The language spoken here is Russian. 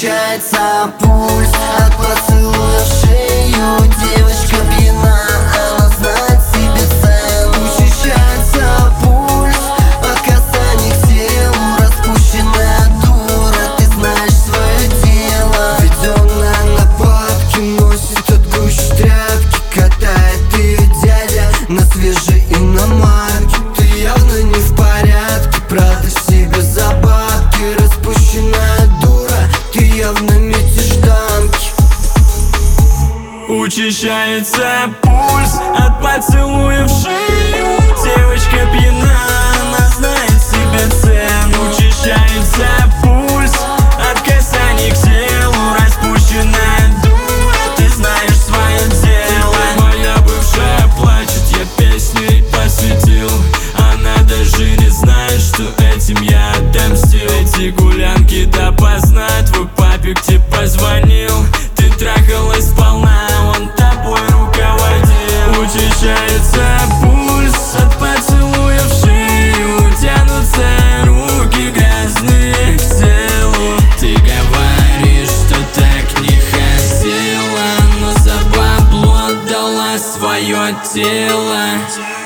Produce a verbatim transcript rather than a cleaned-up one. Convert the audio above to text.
Учащается пульс от поцелуя в шею. Девочка пьяна, она знает себе цену. Учащается пульс от касаний к телу. Распущенная дура, ты знаешь свое дело. Ведённая на бабки, носит от гущи тряпки. Катает ее дядя на свежей иномарке. Ты явно не в порядке, правда себе за бабки. Распущенная дура, ты явно метишь дамки. Учащается пульс от поцелуя в шею. Девочка пьяна, она знает себе цену. Учащается пульс от касаний к телу. Распущенная дура, ты знаешь свое дело. Моя бывшая плачет, я песню ей посвятил. Она даже не знает, что этим я отомстил. Эти гулянки допоздна, твой папик тебе позвонил. Ты трахалась сполна, он тобой руководил. Учащается пульс от поцелуя в шею. Тянутся руки грязные к телу. Ты говоришь, что так не хотела, но за бабло отдала свое тело.